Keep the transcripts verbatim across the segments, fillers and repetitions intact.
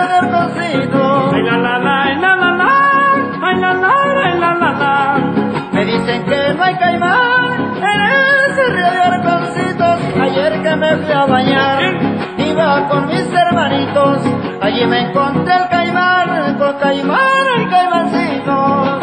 de arconcitos. Ay la la la, ay la la la, ay la la la, ay la la la. Me dicen que no hay caimán en ese río de arconcitos. Ayer que me fui a bañar, iba con mis hermanitos. Allí me encontré el caimán, con caimán, el caimancito.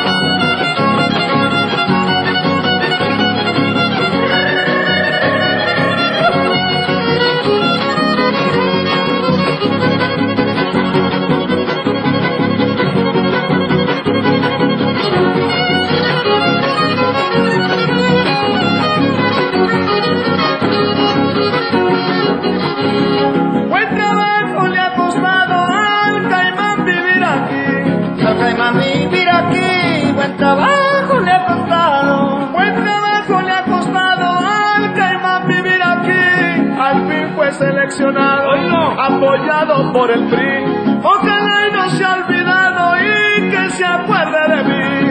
Vivir aquí, buen trabajo le ha costado, buen trabajo le ha costado al caimán vivir aquí. Al fin fue seleccionado, Oilo. apoyado por el P R I. Ojalá y no se ha olvidado y que se acuerde de mí.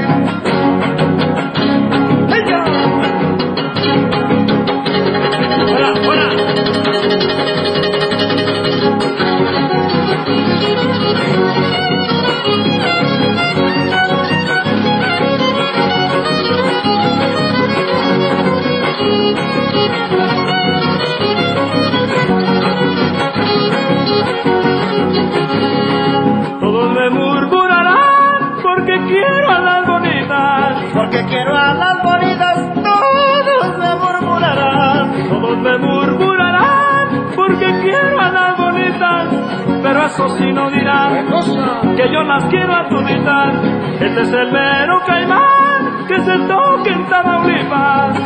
¡Ella! ¡Hola, hola! Quiero a las bonitas, porque quiero a las bonitas, todos me murmurarán, todos me murmurarán, porque quiero a las bonitas, pero eso sí no dirán, que yo las quiero a toditas. Este es el mero caimán que se toca en Tamaulipas.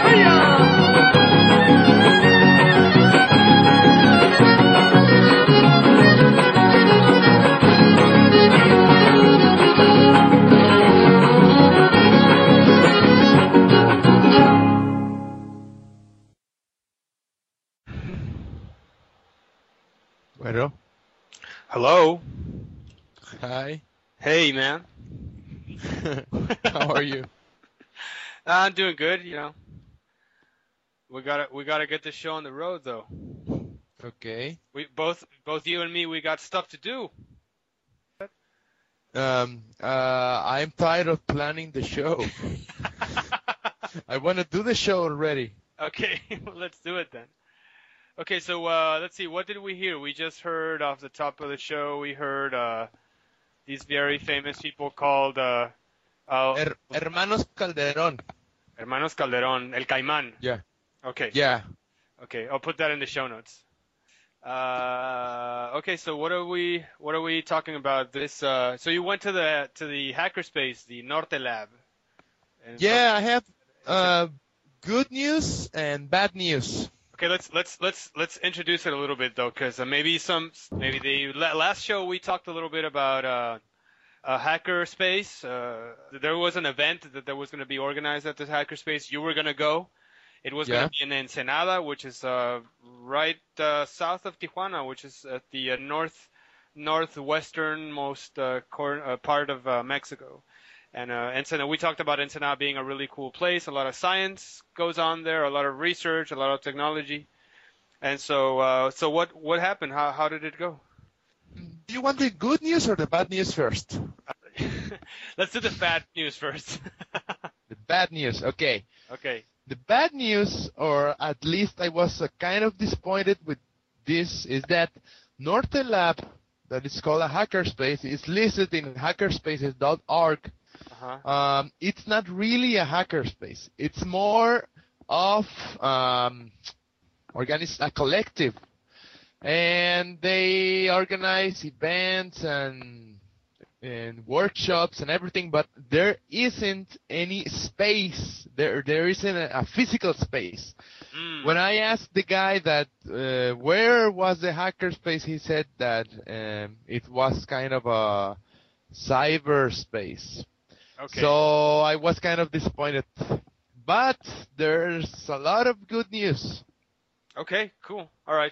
Bueno. Hello. Hi. Hey, man. How are you? I'm doing good, you know. We gotta we gotta get this show on the road, though. Okay. We both both you and me, we got stuff to do. Um. Uh. I'm tired of planning the show. I want to do the show already. Okay, well, let's do it then. Okay, so uh, let's see. What did we hear? We just heard off the top of the show. We heard uh, these very famous people called uh, uh, Her- Hermanos Calderón. Hermanos Calderón, El Caimán. Yeah. Okay. Yeah. Okay, I'll put that in the show notes. Uh, okay, so what are we what are we talking about? This. Uh, so you went to the to the hackerspace, the Norte Lab. And yeah, I have uh, good news and bad news. Okay, let's let's let's let's introduce it a little bit though, because uh, maybe some maybe the last show we talked a little bit about uh, a hackerspace. Uh, there was an event that, that was going to be organized at this hackerspace. You were going to go. It was yeah. going to be in Ensenada, which is uh, right uh, south of Tijuana, which is at the uh, north northwesternmost uh, cor- uh, part of uh, Mexico. And uh, Ensenada, we talked about Ensenada being a really cool place. A lot of science goes on there, a lot of research, a lot of technology. And so, uh, so what what happened? How how did it go? Do you want the good news or the bad news first? Let's do the bad news first. The bad news, okay. Okay. The bad news, or at least I was uh, kind of disappointed with this, is that Norte Lab, that is called a hackerspace, is listed in hackerspaces dot org. Uh-huh. Um, it's not really a hackerspace. It's more of um, organize a collective, and they organize events and and workshops and everything. But there isn't any space. There there isn't a, a physical space. Mm. When I asked the guy that uh, where was the hackerspace, he said that um, it was kind of a cyberspace. Okay. So I was kind of disappointed. But there's a lot of good news. Okay, cool. All right.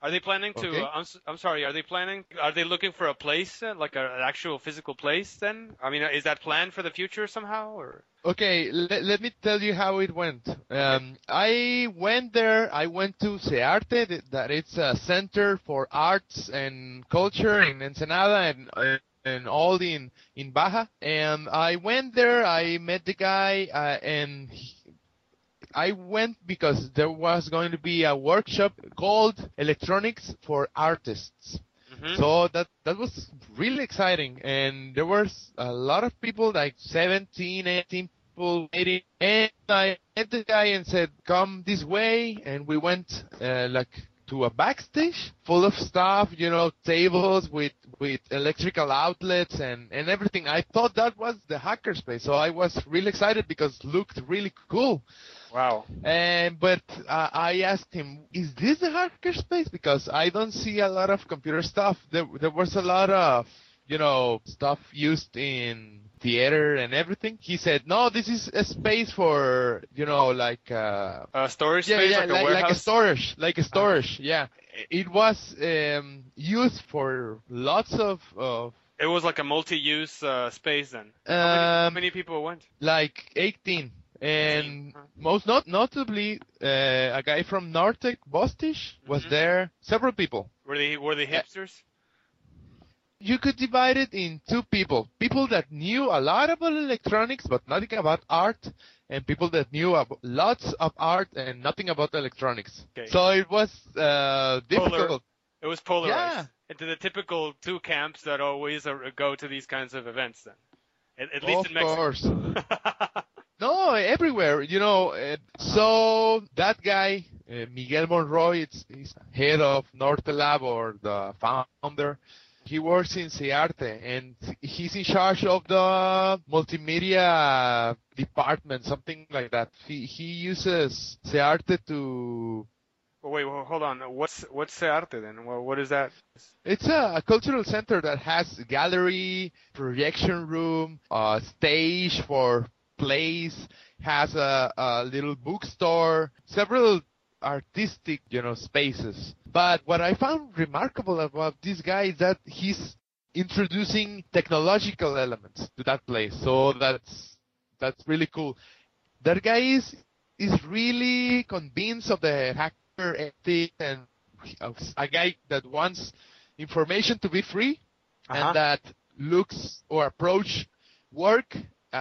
Are they planning to? Okay. Uh, I'm s- I'm sorry. Are they planning? Are they looking for a place, uh, like a, an actual physical place? Then, I mean, is that planned for the future somehow, or? Okay, let, let me tell you how it went. Um, I went there. I went to SEARTE, th- that it's a center for arts and culture in Ensenada and uh, and all in in Baja. And I went there. I met the guy, uh, and he, I went because there was going to be a workshop called Electronics for Artists. Mhm. So that that was really exciting, and there was a lot of people, like seventeen, eighteen people waiting. And I met the guy and said, "Come this way," and we went uh, like to a backstage full of stuff, you know, tables with with electrical outlets and and everything. I thought that was the hackerspace, so I was really excited because it looked really cool. Wow. And but uh, I asked him, "Is this the hackerspace? Because I don't see a lot of computer stuff. There, there was a lot of, you know, stuff used in theater and everything." He said, "No, this is a space for, you know, like uh, A storage yeah, space, yeah, like a like, warehouse. like a storage, like a storage. Yeah, it was um, used for lots of of It was like a multi-use uh, space then. How many, how um, many people went? like eighteen." And most not notably, uh, a guy from Nortec, Bostich, was Mhm. there. Several people. Were they were they hipsters? You could divide it in two people. People that knew a lot about electronics but nothing about art, and people that knew ab- lots of art and nothing about electronics. Okay. So it was uh, difficult. It was polarized Yeah. into the typical two camps that always uh, go to these kinds of events. Then, at, at least Of in Mexico. course. No, everywhere, you know. Uh, so that guy, uh, Miguel Monroy, it's, he's head of Nortelab, or the founder. He works in SEARTE, and he's in charge of the multimedia department, something like that. He he uses SEARTE to. Well, wait, well, hold on. What's what's Searte then? Well, what is that? It's a, a cultural center that has gallery, projection room, uh, stage for plays, has a, a little bookstore, several artistic, you know, spaces. But what I found remarkable about this guy is that he's introducing technological elements to that place. So that's that's really cool. That guy is is really convinced of the hacker ethic, and a guy that wants information to be free, Uh-huh. and that looks or approach work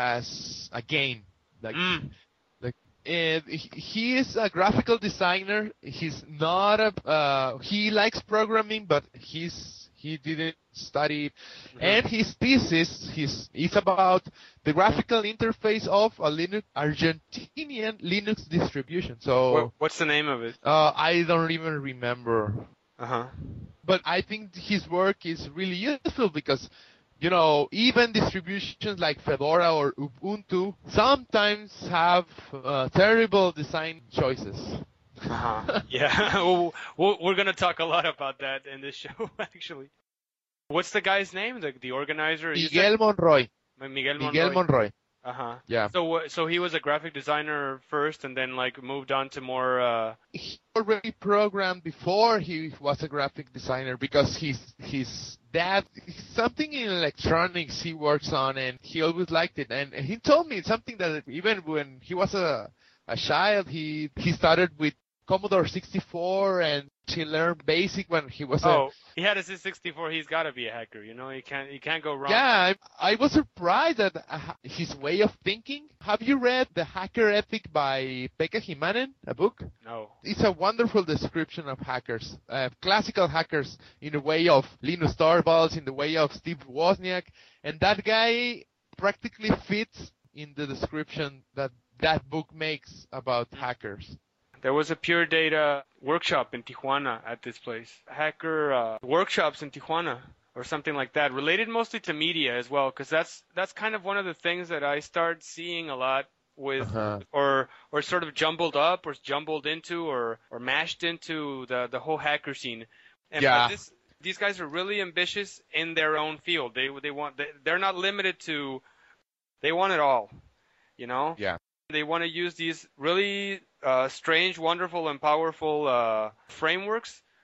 as a game. Like, Mm. like, and he he is a graphical designer. He's not a. Uh, he likes programming, but he's he didn't study. Mhm. And his thesis, his is about the graphical interface of a Linux Argentinian Linux distribution. So What, what's the name of it? uh, I don't even remember. Uh huh. But I think his work is really useful because, you know, even distributions like Fedora or Ubuntu sometimes have uh, terrible design choices. Uh-huh. Yeah, well, we'll- we're gonna talk a lot about that in this show, actually. What's the guy's name? The the organizer? You Miguel Monroy. said- Miguel Monroy. Miguel Monroy. Uh huh. Yeah. So uh, so he was a graphic designer first, and then like moved on to more. Uh, He already programmed before he was a graphic designer because his his dad, something in electronics he works on, and he always liked it. And he told me something that even when he was a a child, he he started with Commodore sixty-four, and he learned BASIC when he was a oh, he had a C sixty-four. He's got to be a hacker. You know, he can't he can't go wrong. Yeah, I, I was surprised at uh, his way of thinking. Have you read The Hacker Ethic by Pekka Himanen, a book? No. It's a wonderful description of hackers, uh, classical hackers in the way of Linus Torvalds, in the way of Steve Wozniak, and that guy practically fits in the description that that book makes about hackers. There was a Pure Data workshop in Tijuana at this place. Hacker uh, workshops in Tijuana or something like that, related mostly to media as well, because that's that's kind of one of the things that I start seeing a lot with, Uh-huh. or or sort of jumbled up or jumbled into or or mashed into the the whole hacker scene. And Yeah. but this, these guys are really ambitious in their own field. They they want they, they're not limited to. They want it all, you know. Yeah. They want to use these really uh, strange, wonderful, and powerful uh, frameworks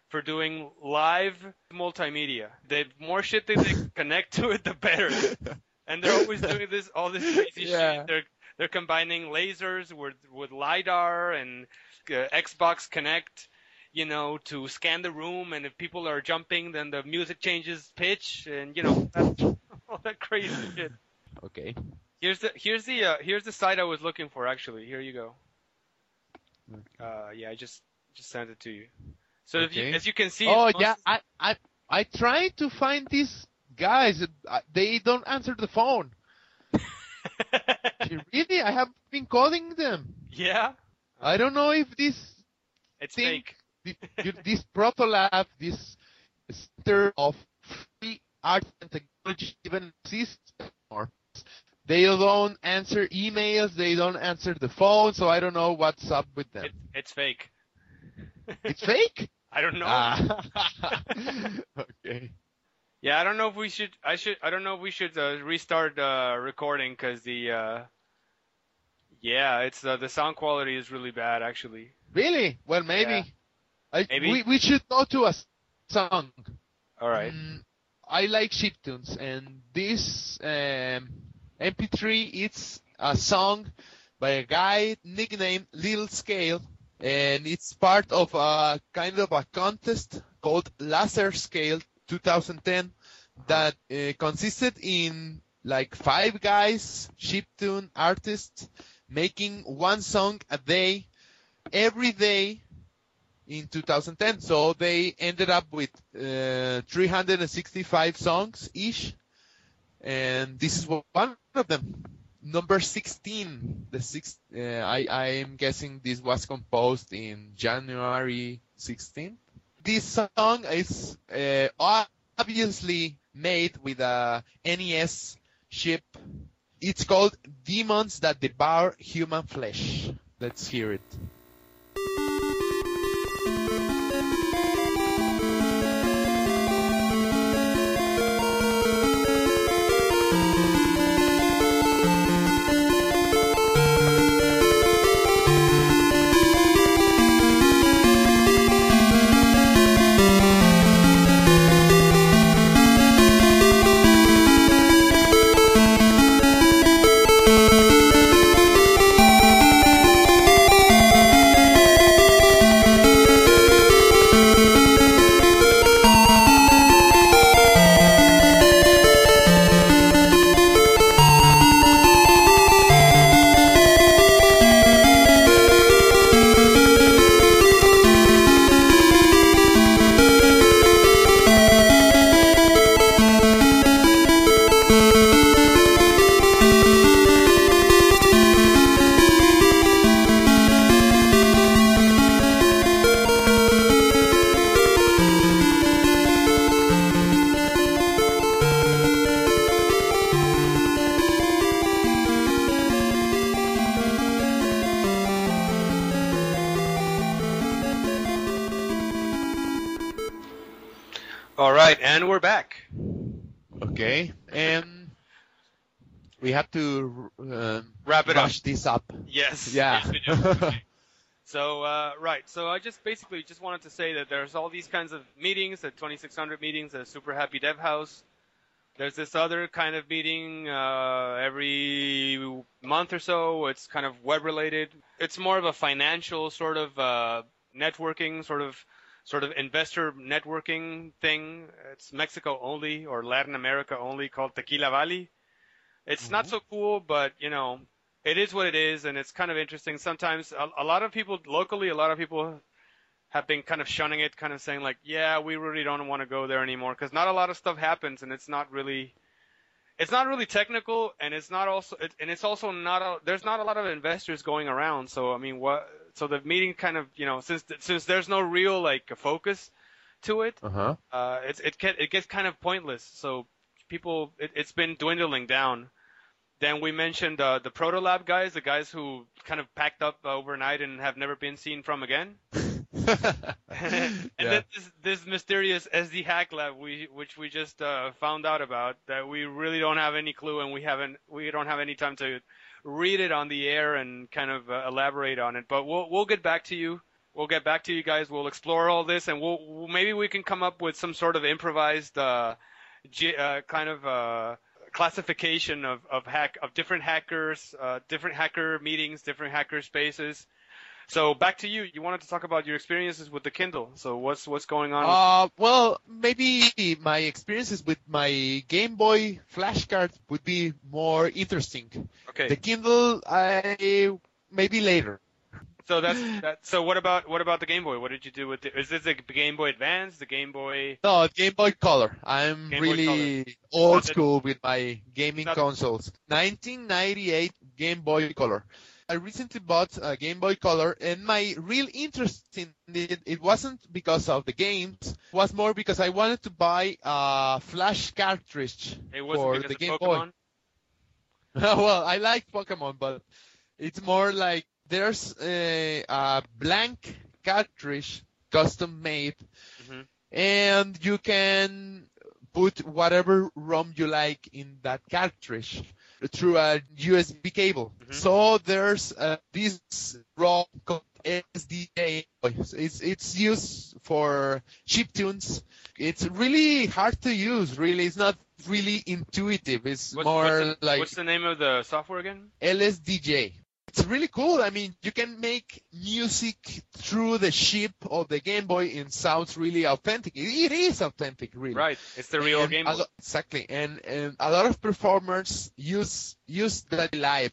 for doing live multimedia. The more shit that they connect to it, the better. And they're always doing this, all this crazy Yeah. shit. They're they're combining lasers with with lidar and uh, Xbox Connect, you know, to scan the room. And if people are jumping, then the music changes pitch, and you know, that's, all that crazy shit. Okay. Here's the here's the uh, here's the site I was looking for. Actually, here you go. Uh, yeah, I just just sent it to you. So if you, Okay. as you can see, Oh it's yeah, most- I I I tried to find these guys. Uh, They don't answer the phone. Really, I have been calling them. yeah, I don't know if this it's thing, fake. this, this Protolab, this center of free art and technology even exists anymore. They don't answer emails. They don't answer the phone. So I don't know what's up with them. It, it's fake. It's fake. I don't know. Ah. Okay. Yeah, I don't know if we should. I should. I don't know if we should uh, restart uh, recording because the. Uh, yeah, it's uh, the sound quality is really bad actually. Really? Well, maybe. Yeah. I, Maybe. We, we should go to a s- song. All right. Mm, I like chiptunes, and this um, M P three it's a song by a guy nicknamed Little Scale, and it's part of a kind of a contest called Laser Scale twenty ten that uh, consisted in like five guys, chiptune artists, making one song a day, every day in two thousand ten. So they ended up with uh, three hundred sixty-five songs each, and this is one of them. Number sixteen. The sixth. Uh, I I am guessing this was composed in January sixteenth. This song is uh, obviously made with a N E S chip. It's called Demons That Devour Human Flesh. Let's hear it. All right, and we're back. Okay, and we have to um, Wrap it up. rush this up. Yes. Yeah. Yes, we do. Okay. So, uh, right. So I just basically just wanted to say that there's all these kinds of meetings, the twenty-six hundred meetings, the Super Happy Dev House. There's this other kind of meeting uh, every month or so. It's kind of web related. It's more of a financial sort of uh, networking, sort of sort of investor networking thing. It's Mexico only or Latin America only, called Tequila Valley. It's mm-hmm. not so cool, but you know, it is what it is, and it's kind of interesting. Sometimes a, a lot of people locally, a lot of people have been kind of shunning it, kind of saying like, yeah, we really don't want to go there anymore because not a lot of stuff happens, and it's not really, it's not really technical, and it's not also, it, and it's also not, a, there's not a lot of investors going around. So I mean, what? So the meeting kind of, you know, since since there's no real like focus to it, Uh-huh. uh, it's it get, it gets kind of pointless. So people, it, it's been dwindling down. Then we mentioned uh, the Protolab guys, the guys who kind of packed up overnight and have never been seen from again. and Yeah. then this, this mysterious S D Hack Lab, we which we just uh, found out about, that we really don't have any clue, and we haven't we don't have any time to read it on the air and kind of uh, elaborate on it. But we'll we'll get back to you we'll get back to you guys. We'll explore all this, and we'll, we'll maybe we can come up with some sort of improvised uh, G, uh, kind of uh, classification of of hack of different hackers, uh, different hacker meetings, different hacker spaces. So back to you. You wanted to talk about your experiences with the Kindle. So what's what's going on? Uh, well, maybe my experiences with my Game Boy flashcard would be more interesting. Okay. The Kindle, I maybe later. So that's that. So what about what about the Game Boy? What did you do with it? Is this the Game Boy Advance, the Game Boy? No, Game Boy Color. I'm Game Boy really Color. old Not school with my gaming Not- consoles. nineteen ninety-eight Game Boy Color. I recently bought a Game Boy Color, and my real interest in it, it wasn't because of the games. It was more because I wanted to buy a flash cartridge It wasn't for because the of Game Pokemon. Boy. Well, I like Pokemon, but it's more like there's a, a blank cartridge, custom made, Mhm. and you can put whatever ROM you like in that cartridge through a U S B cable. Mhm. So there's uh, this ROM called S D J. It's it's used for chiptunes. It's really hard to use. Really, it's not really intuitive. It's What's, more what's the, like what's the name of the software again? L S D J. It's really cool. I mean, you can make music through the chip of the Game Boy and sounds really authentic. It, it is authentic, really. Right. It's the real And Game a Boy. lo- exactly. And, and a lot of performers use use that live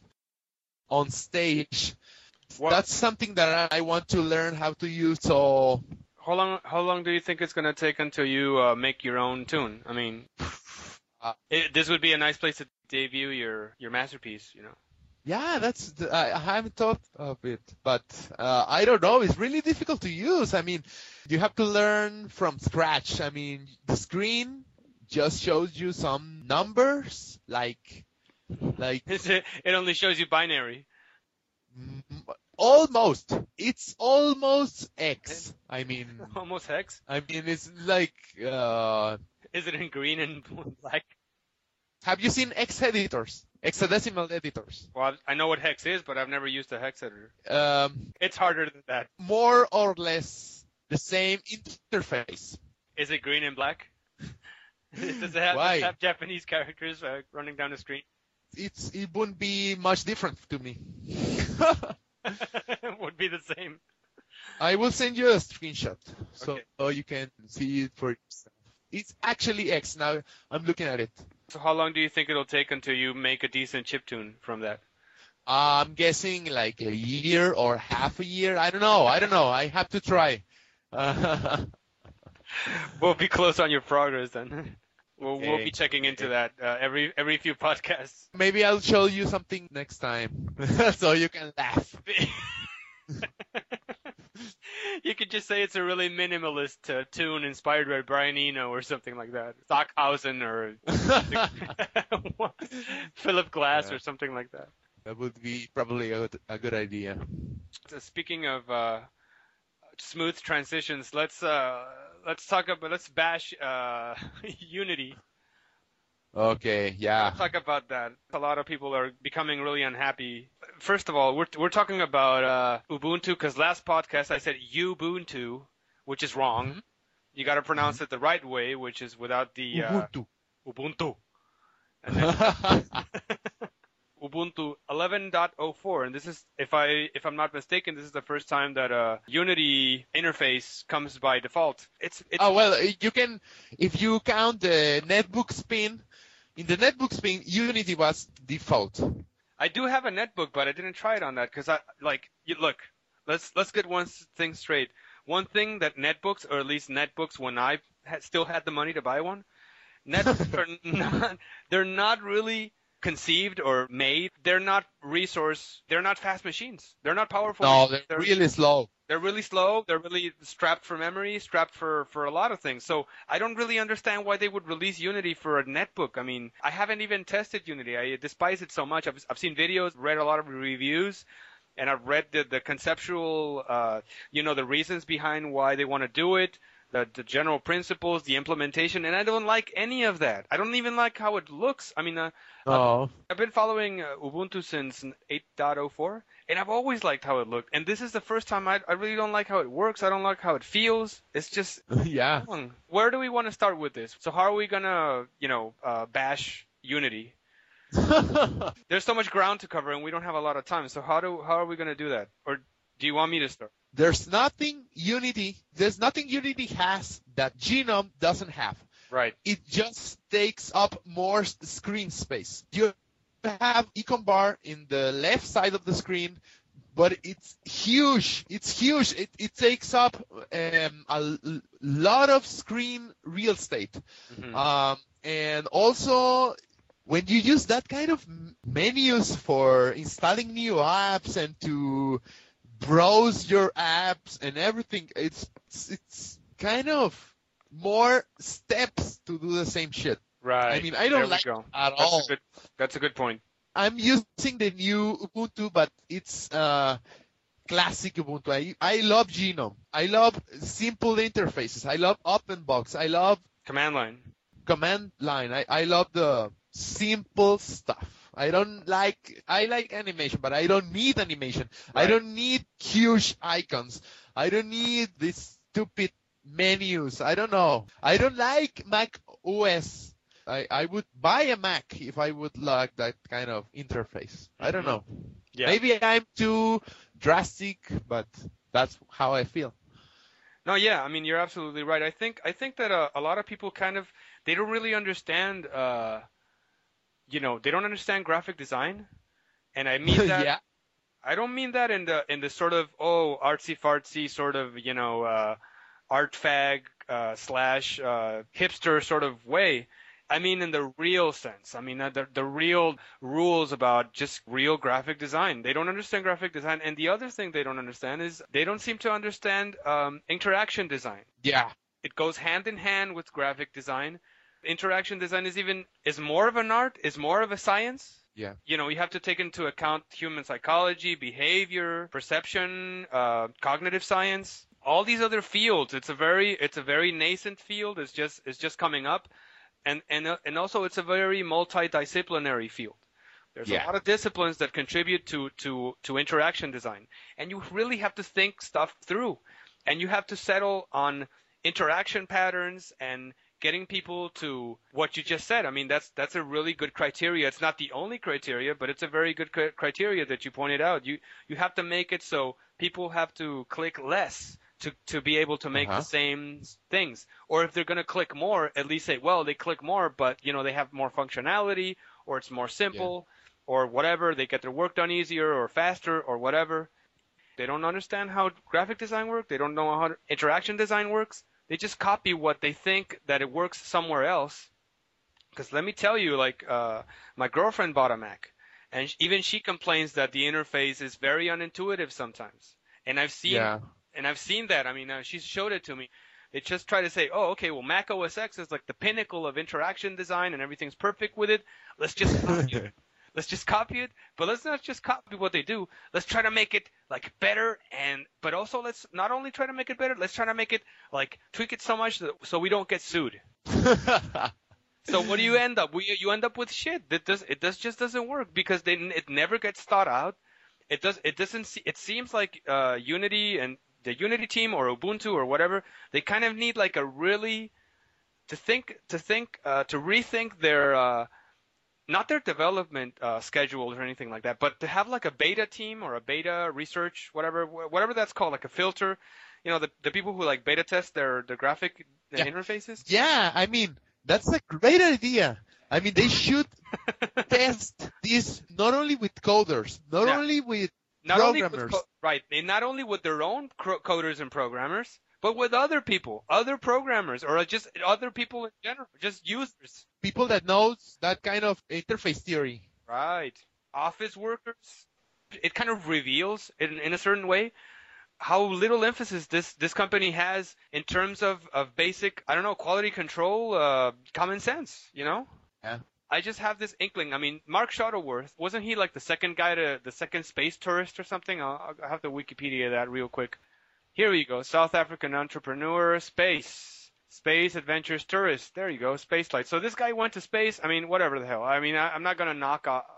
on stage. What- That's something that I want to learn how to use. So How long how long do you think it's gonna take until you uh, make your own tune? I mean, Uh, it, this would be a nice place to debut your your masterpiece. You know. yeah, that's the, I, I haven't thought of it, but uh, I don't know. It's really difficult to use. I mean, you have to learn from scratch. I mean, the screen just shows you some numbers, like like it it only shows you binary. mm, almost. It's almost X. I mean, Almost hex. I mean, it's like. Uh, Is it in green and black? have you seen X editors? Hexadecimal editors. Well, I know what hex is, but I've never used a hex editor. Um, It's harder than that. more or less the same interface. Is it green and black? Does it have, Why? does it have Japanese characters uh, running down the screen? It's it wouldn't be much different to me. Would be the same. I will send you a screenshot so, Okay. so you can see it for yourself. It's actually X. Now I'm looking at it. So how long do you think it'll take until you make a decent chiptune from that? I'm guessing like a year or half a year. I don't know. I don't know. I have to try. Uh, We'll be close on your progress then. We'll, we'll Okay. be checking into that uh, every every few podcasts. maybe I'll show you something next time so you can laugh. You could just say it's a really minimalist uh, tune inspired by Brian Eno or something like that. Stockhausen or Philip Glass Yeah. or something like that. That would be probably a good, a good idea. So speaking of uh, smooth transitions, let's uh, let's talk about let's bash uh, Unity. Okay, yeah. Let's talk about that. A lot of people are becoming really unhappy. First of all, we're we're talking about uh, Ubuntu because last podcast I said Ubuntu, which is wrong. Mhm. You got to pronounce it the right way, which is without the uh, Ubuntu. Ubuntu. And then Ubuntu eleven point oh four, and this is, if I if I'm not mistaken, this is the first time that a Unity interface comes by default. It's it's Oh, well, you can, if you count the netbook spin, in the netbook spin, Unity was default. I do have a netbook, but I didn't try it on that because I like you look. Let's let's get one s- thing straight. One thing that netbooks, or at least netbooks when I had, still had the money to buy one, netbooks are not. They're not really conceived or made. They're not resource. They're not fast machines. They're not powerful. No, machines. they're really slow. They're really slow. They're really strapped for memory, strapped for, for a lot of things. So I don't really understand why they would release Unity for a netbook. I mean, I haven't even tested Unity. I despise it so much. I've, I've seen videos, read a lot of reviews, and I've read the, the conceptual, uh, you know, the reasons behind why they want to do it, the, the general principles, the implementation, and I don't like any of that. I don't even like how it looks. I mean, uh, No. I've been following uh, Ubuntu since eight point oh four, And I've always liked how it looked. And this is the first time I, I really don't like how it works. I don't like how it feels. It's just Yeah. wrong. Where do we want to start with this? So how are we going to, you know, uh, bash Unity? There's so much ground to cover and we don't have a lot of time. So how do how are we going to do that? Or do you want me to start? There's nothing Unity, there's nothing Unity has that Genome doesn't have. Right. It just takes up more s- screen space. You have Econ Bar in the left side of the screen, but it's huge. It's huge. It, it takes up um, a l- lot of screen real estate. Mhm. Um, and also, when you use that kind of m- menus for installing new apps and to browse your apps and everything, it's it's kind of more steps to do the same shit. Right. I mean, I don't There we like go. it at That's all. a good, that's a good point. I'm using the new Ubuntu, but it's uh, classic Ubuntu. I, I love Genome. I love simple interfaces. I love OpenBox. I love Command line. command line. I, I love the simple stuff. I don't like, I like animation, but I don't need animation. I Right. don't need huge icons. I don't need these stupid menus. I don't know. I don't like Mac O S. I, I would buy a Mac if I would like that kind of interface. I don't Mhm. know. Yeah. Maybe I'm too drastic, but that's how I feel. No, yeah, I mean you're absolutely right. I think I think that uh, a lot of people kind of they don't really understand. Uh, you know, they don't understand graphic design, and I mean that. Yeah. I don't mean that in the in the sort of oh artsy fartsy sort of you know uh, art fag uh, slash uh, hipster sort of way. I mean in the real sense. I mean uh, the the real rules about just real graphic design. They don't understand graphic design, and the other thing they don't understand is they don't seem to understand um, interaction design. Yeah. It goes hand in hand with graphic design. Interaction design is even is more of an art, is more of a science. Yeah. You know, you have to take into account human psychology, behavior, perception, uh, cognitive science, all these other fields. It's a very it's a very nascent field. It's just it's just coming up, and and uh, and also it's a very multidisciplinary field. There's Yeah. a lot of disciplines that contribute to to to interaction design, and you really have to think stuff through, and you have to settle on interaction patterns and getting people to what you just said. I mean, that's that's a really good criteria. It's not the only criteria, but it's a very good cri- criteria that you pointed out. You you have to make it so people have to click less to to be able to make Uh-huh. the same things. Or if they're going to click more, at least say, well, they click more, but you know they have more functionality, or it's more simple, or whatever. They get their work done easier or faster or whatever. They don't understand how graphic design works. They don't know how interaction design works. They just copy what they think that it works somewhere else. Because let me tell you, like, uh, my girlfriend bought a Mac, and sh- even she complains that the interface is very unintuitive sometimes. And I've seen, Yeah. and I've seen that. I mean, uh, she showed it to me. They just try to say, oh, okay, well, Mac O S X is like the pinnacle of interaction design, and everything's perfect with it. Let's just copy it. Let's just copy it, but let's not just copy what they do. Let's try to make it like better, and but also let's not only try to make it better. Let's try to make it like tweak it so much that, so we don't get sued. So what do you end up? We, you end up with shit that does it does just doesn't work because they, it never gets thought out. It does it doesn't. Se- it seems like uh, Unity and the Unity team or Ubuntu or whatever, they kind of need like a really to think to think uh, to rethink their. Uh, Not their development uh, schedules or anything like that, but to have like a beta team or a beta research, whatever, whatever that's called, like a filter, you know, the the people who like beta test their their graphic Yeah. interfaces. Yeah, I mean, that's a great idea. I mean, they should test this not only with coders, not Yeah. only with Not only with programmers. co- right, and not only with their own cro- coders and programmers, but with other people, other programmers, or just other people in general, just users. people that knows that kind of interface theory. Right. Office workers. It kind of reveals in, in a certain way how little emphasis this, this company has in terms of, of basic, I don't know, quality control, uh, common sense, you know? Yeah. I just have this inkling. I mean, Mark Shuttleworth, wasn't he like the second guy to, the second space tourist or something? I'll, I'll have to Wikipedia that real quick. Here we go. South African entrepreneur, space. Space Adventures Tourist. There you go. Spaceflight. So this guy went to space. I mean, whatever the hell. I mean, I, I'm not going to knock uh,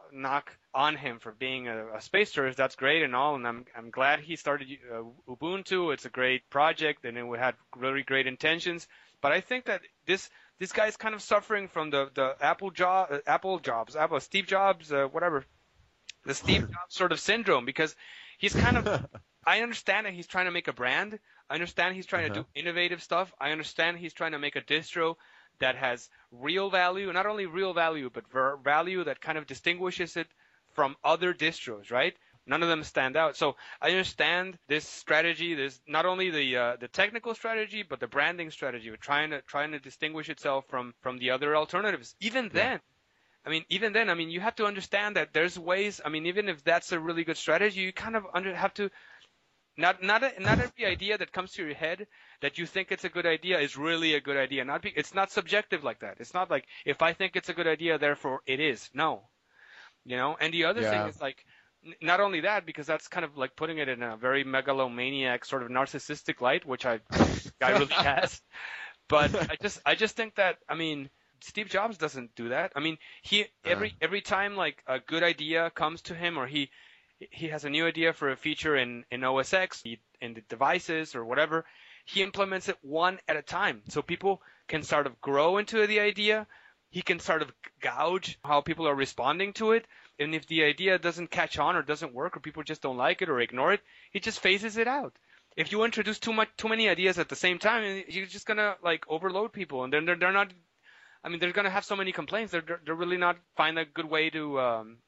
knock on him for being a, a space tourist. That's great and all, and I'm I'm glad he started uh, Ubuntu. It's a great project, and it had really great intentions. But I think that this this guy's kind of suffering from the the Apple job, uh, Apple jobs, Apple Steve Jobs, uh, whatever, the Steve Jobs sort of syndrome, because he's kind of. I understand that he's trying to make a brand. I understand he's trying uh-huh. to do innovative stuff. I understand he's trying to make a distro that has real value, not only real value, but ver- value that kind of distinguishes it from other distros, right? None of them stand out. So I understand this strategy, this not only the uh, the technical strategy, but the branding strategy of trying to trying to distinguish itself from from the other alternatives. Even yeah. then, I mean, even then, I mean, you have to understand that there's ways. I mean, even if that's a really good strategy, you kind of under, have to. Not not a, not every idea that comes to your head that you think it's a good idea is really a good idea. Not be, it's not subjective like that. It's not like if I think it's a good idea, therefore it is. No, you know. And the other yeah. thing is like, n- not only that, because that's kind of like putting it in a very megalomaniac sort of narcissistic light, which I guy really has. But I just I just think that I mean Steve Jobs doesn't do that. I mean he every uh. every time like a good idea comes to him or he. he has a new idea for a feature in, in O S X, in the devices or whatever, he implements it one at a time. So people can sort of grow into the idea. He can sort of gauge how people are responding to it. And if the idea doesn't catch on or doesn't work or people just don't like it or ignore it, he just phases it out. If you introduce too much, too many ideas at the same time, you're just going to like overload people. And then they're, they're not, I mean, they're going to have so many complaints. They're, they're really not find a good way to, um,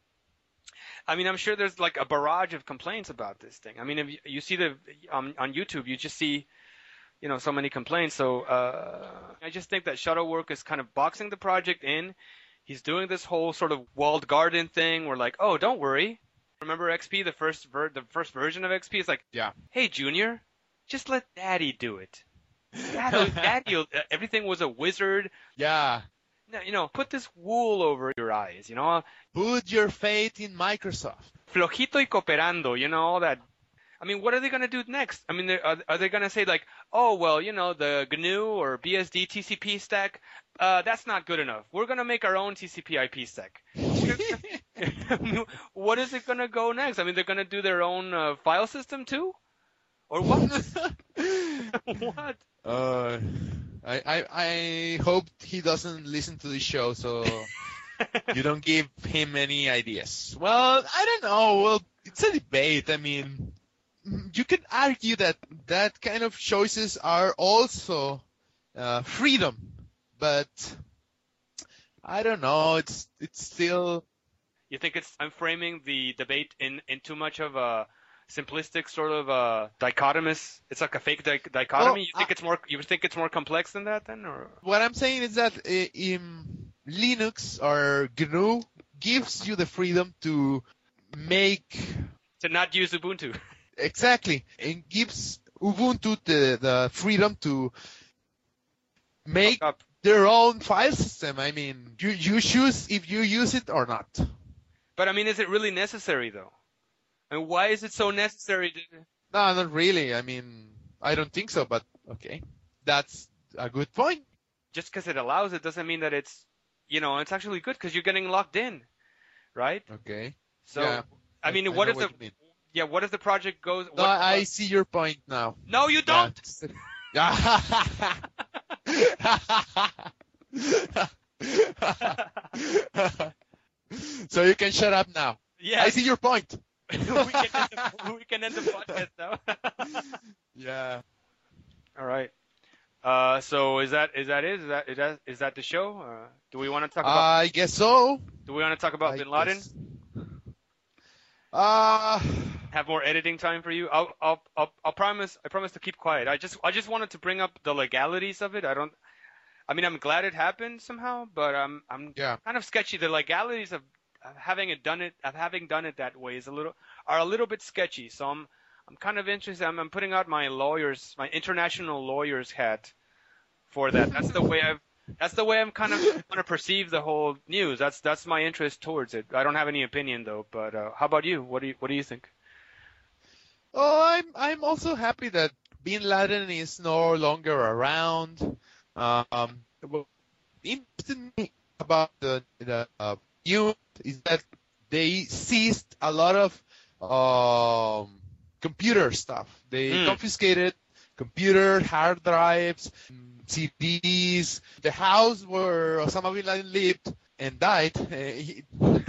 I mean, I'm sure there's like a barrage of complaints about this thing. I mean, if you, you see the um, on YouTube, you just see, you know, so many complaints. So uh, I just think that Shutterwork is kind of boxing the project in. He's doing this whole sort of walled garden thing where like, oh, don't worry. Remember X P, the first ver- the first version of X P? It's like, yeah. Hey, Junior, just let Daddy do it. Daddy, Daddy, everything was a wizard. Yeah. You know, put this wool over your eyes, you know. Put your faith in Microsoft. Flojito y cooperando, you know, all that. I mean, what are they going to do next? I mean, are, are they going to say like, oh, well, you know, the G N U or B S D T C P stack, uh, that's not good enough. We're going to make our own T C P I P stack. What is it going to go next? I mean, they're going to do their own uh, file system too? Or what? What? Uh... I, I I hope he doesn't listen to the show, so you don't give him any ideas. Well, I don't know. Well, it's a debate. I mean, you could argue that that kind of choices are also uh, freedom, but I don't know. It's it's still. You think it's? I'm framing the debate in in too much of a simplistic sort of uh, dichotomous. It's like a fake di- dichotomy. Well, you think I, it's more? You think it's more complex than that, then? Or what I'm saying is that uh, in Linux or G N U gives you the freedom to make to not use Ubuntu. Exactly, and gives Ubuntu the the freedom to make their own file system. I mean, you you choose if you use it or not. But I mean, is it really necessary though? And why is it so necessary to... No, not really. I mean, I don't think so, but okay. That's a good point. Just because it allows it doesn't mean that it's, you know, it's actually good because you're getting locked in, right? Okay. So, yeah, I mean, I, what I if what the... Yeah, what if the project goes... No, what, I what? see your point now. No, you don't! Yeah. So you can shut up now. Yeah. I see your point. we, can end the, we can end the podcast now. Yeah. All right. Uh, so is that is that it? Is that is that is that the show? Uh, do we want to talk about? I guess so. Do we want to talk about I Bin Laden? Guess. Uh have more editing time for you. I'll I'll I'll I'll promise I promise to keep quiet. I just I just wanted to bring up the legalities of it. I don't. I mean, I'm glad it happened somehow, but I'm I'm yeah. kind of sketchy. The legalities of having it done it of having done it that way is a little are a little bit sketchy. So I'm I'm kind of interested. I'm, I'm putting out my lawyers, my international lawyers hat for that. That's the way I've. That's the way I'm kind of going to perceive the whole news. That's that's my interest towards it. I don't have any opinion though. But uh, how about you? What do you what do you think? Oh, I'm I'm also happy that Bin Laden is no longer around. Um, what interested me about the the uh, news is that they seized a lot of um, computer stuff. They Mm. confiscated computer, hard drives, C Ds. The house where Osama bin Laden lived and died, uh, he,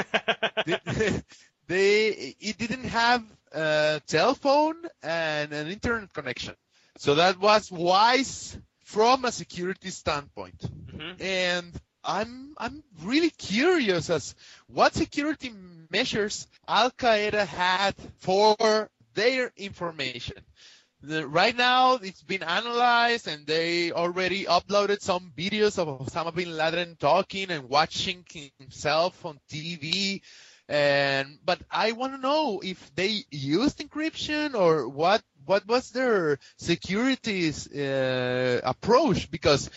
they, they it didn't have a cell phone and an internet connection. So that was wise from a security standpoint. Mhm. And I'm I'm really curious as what security measures Al Qaeda had for their information. The, right now, it's been analyzed, and they already uploaded some videos of Osama bin Laden talking and watching himself on T V. And but I want to know if they used encryption or what. What was their security's uh, approach? Because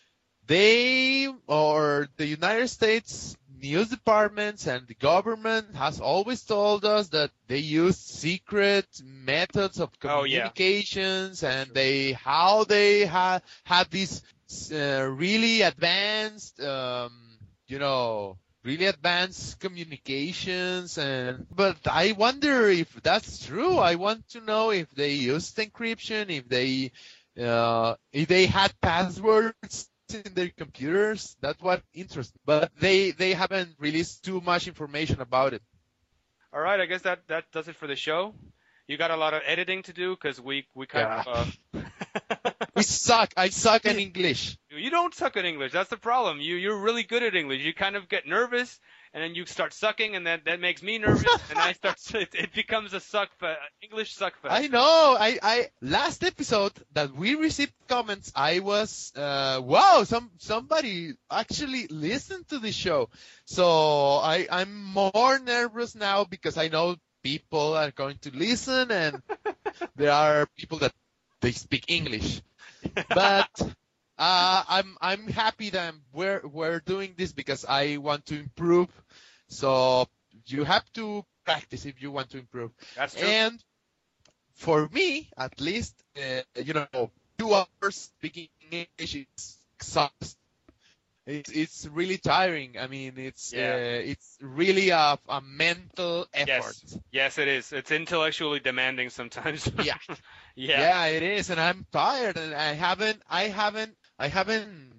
they or the United States news departments and the government has always told us that they use secret methods of Oh, yeah. communications, and they how they ha- have these uh, really advanced, um, you know, really advanced communications. And but I wonder if that's true. I want to know if they used encryption, if they uh, if they had passwords in their computers. That's what interests me. But they they haven't released too much information about it. All right, I guess that, that does it for the show. You got a lot of editing to do because we we kind Yeah. of. Uh... We suck. I suck in English. You don't suck at English. That's the problem. You you're really good at English. You kind of get nervous, and then you start sucking, and that that makes me nervous, and I start. It, it becomes a suck fe- English suck fest. I know. I, I last episode that we received comments, I was uh, wow. Some somebody actually listened to the show, so I I'm more nervous now because I know people are going to listen, and there are people that they speak English. But uh, I'm I'm happy that I'm, we're we're doing this because I want to improve. So you have to practice if you want to improve. That's true. And for me, at least, uh, you know, two hours speaking English is exhausting. It's it's really tiring. I mean, it's Yeah. uh, it's really a a mental effort. Yes. Yes, it is. It's intellectually demanding sometimes. Yeah. yeah. Yeah, it is, and I'm tired, and I haven't, I haven't, I haven't,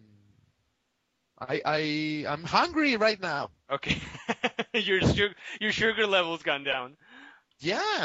I, I, I'm hungry right now. Okay. your sugar your sugar level's gone down. Yeah.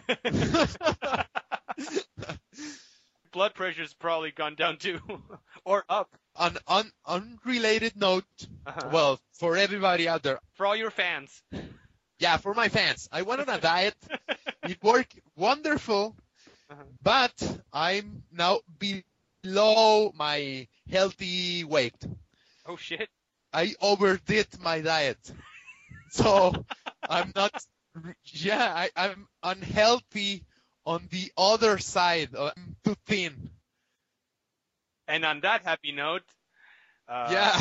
Blood pressure's probably gone down too, or up. On on unrelated note, Uh-huh. well, for everybody out there, For all your fans. yeah, for my fans, I went on a diet. It worked wonderful, Uh-huh. but I'm now below my healthy weight. Oh shit. I overdid my diet. So I'm not, yeah, I, I'm unhealthy on the other side. I'm too thin. And on that happy note, uh, Yeah.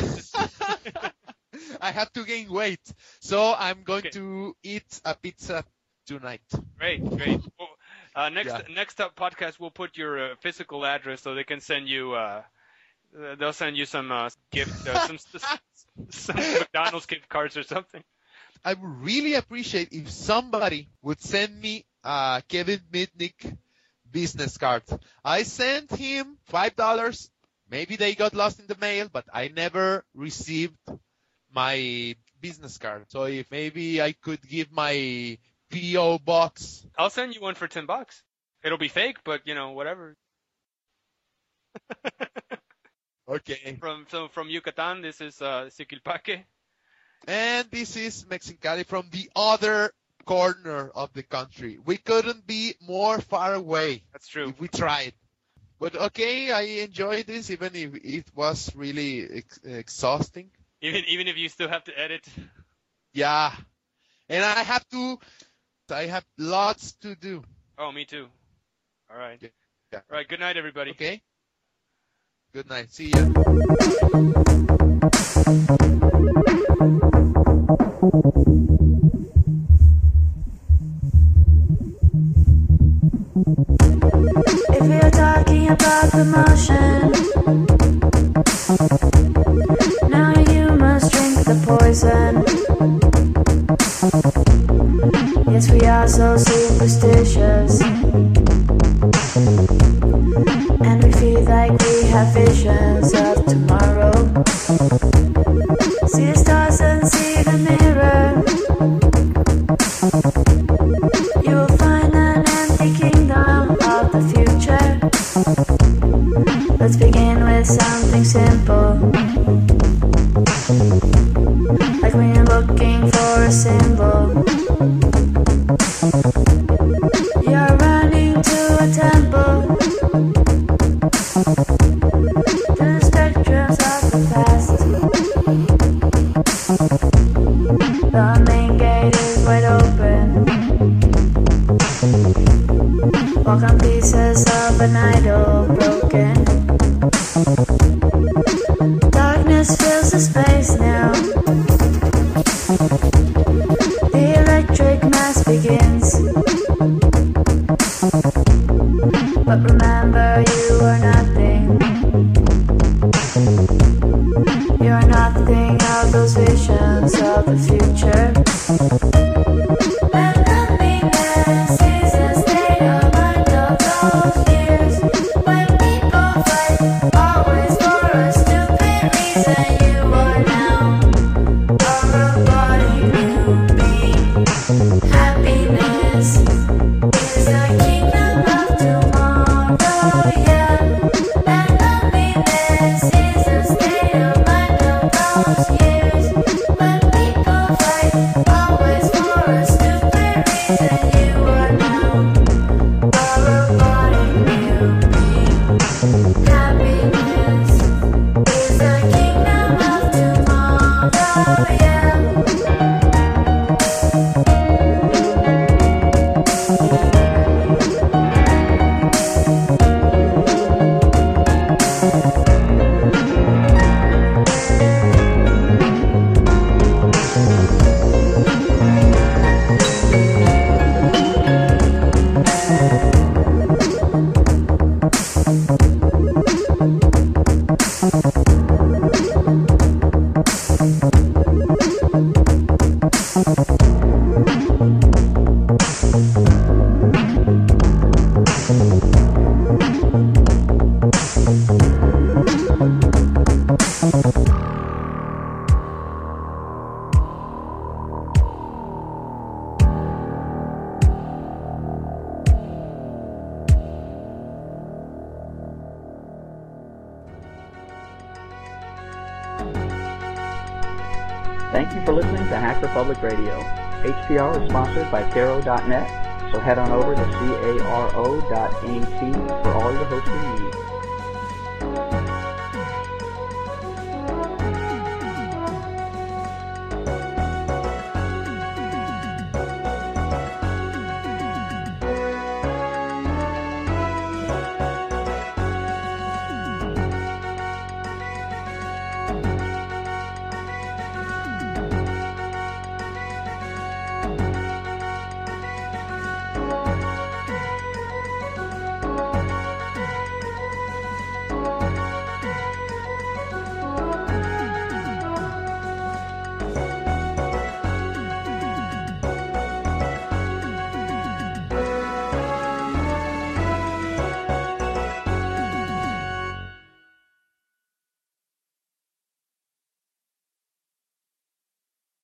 I have to gain weight. So I'm going Okay. to eat a pizza tonight. Great, great. Well, uh, next Yeah. next up podcast, we'll put your uh, physical address so they can send you. Uh, uh, they'll send you some uh, gift, uh, some some McDonald's gift cards or something. I would really appreciate if somebody would send me a Kevin Mitnick business card. I sent him five dollars. Maybe they got lost in the mail, but I never received my business card. So if maybe I could give my P O box. I'll send you one for ten bucks. It'll be fake, but you know whatever. Okay. From so from Yucatan, this is uh, Siquilpaque. And this is Mexicali from the other corner of the country. We couldn't be more far away That's true. if we tried. But okay, I enjoyed this, even if it was really ex- exhausting. Even even if you still have to edit. Yeah. And I have to, I have lots to do. Oh, me too. All right. Yeah. All right. Good night, everybody. Okay? Good night. See ya. If you're talking about promotion, now you must drink the poison. Yes, we are so superstitious, and we feel like we have visions of tomorrow. See the stars and see the mirror. You will find an empty kingdom of the future. Let's begin with something simple, like when you're looking for a symbol. You're running to a temple, to the spectrums of the past. The main gate is wide open. Walk on pieces of an idol broken. Darkness fills the space now. The electric mass begins. But remember, you are nothing. You are nothing of those visions of the future. And nothingness is a state of mind of those years when people fight always for a stupid reason. You are now a robotic new being. Happiness is a kingdom of tomorrow, yeah. And nothingness is a state of mind of those years when people fight always for a stupid reason. You are now a robotic new being. Happiness is a kingdom of tomorrow, yeah. Thank you for listening to Hacker Public Radio. H P R is sponsored by Caro dot net, so head on over to caro dot a t for all your hosting needs.